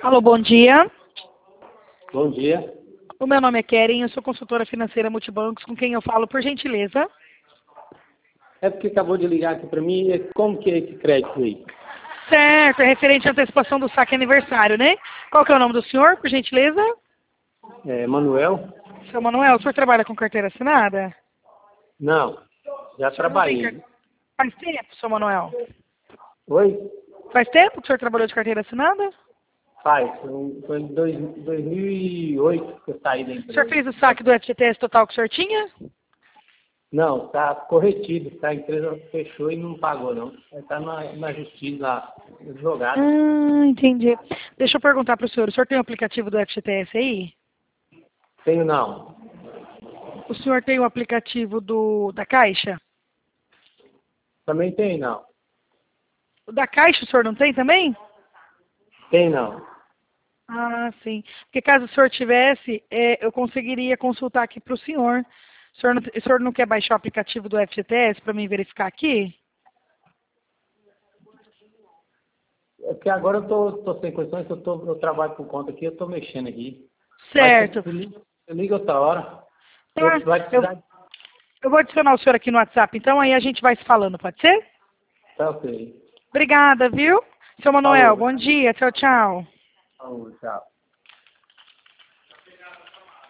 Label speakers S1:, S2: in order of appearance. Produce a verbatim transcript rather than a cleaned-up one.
S1: Alô, bom dia.
S2: Bom dia.
S1: O meu nome é Keren, eu sou consultora financeira Multibancos, com quem eu falo, por gentileza.
S2: É porque acabou de ligar aqui para mim, é como que é esse crédito aí?
S1: Certo, é referente à antecipação do saque aniversário, né? Qual que é o nome do senhor, por gentileza?
S2: É, Manuel?
S1: Seu Manuel, o senhor trabalha com carteira assinada?
S2: Não, já
S1: O senhor não tem
S2: trabalhei.
S1: car... Faz tempo, seu Manuel?
S2: Oi?
S1: Faz tempo que o senhor trabalhou de carteira assinada?
S2: Faz, foi em dois, dois mil e oito que eu saí da
S1: O senhor
S2: empresa.
S1: fez o saque do F G T S total que o senhor tinha?
S2: Não, está corretido, tá? A empresa fechou e não pagou não. Está na, na justiça lá, advogado.
S1: Ah, entendi. Deixa eu perguntar para o senhor, o senhor tem o aplicativo do F G T S aí?
S2: Tenho não.
S1: O senhor tem o aplicativo do, da Caixa?
S2: Também tem não.
S1: O da Caixa o senhor não tem também?
S2: Tem não.
S1: Ah, sim. Porque caso o senhor tivesse, é, eu conseguiria consultar aqui para o senhor. O senhor, não, o senhor não quer baixar o aplicativo do F G T S para mim verificar aqui?
S2: É porque agora eu tô, tô sem condições, eu, tô, eu trabalho por conta aqui, eu tô mexendo aqui.
S1: Certo.
S2: Mas eu ligo, eu ligo outra hora.
S1: Tá.
S2: Eu, vai
S1: Eu,
S2: precisar.
S1: eu vou adicionar o senhor aqui no WhatsApp, então aí a gente vai se falando, pode ser?
S2: Tá ok.
S1: Obrigada, viu? Seu Manuel,
S2: Falou.
S1: bom dia. Tchau, tchau.
S2: Falou, tchau.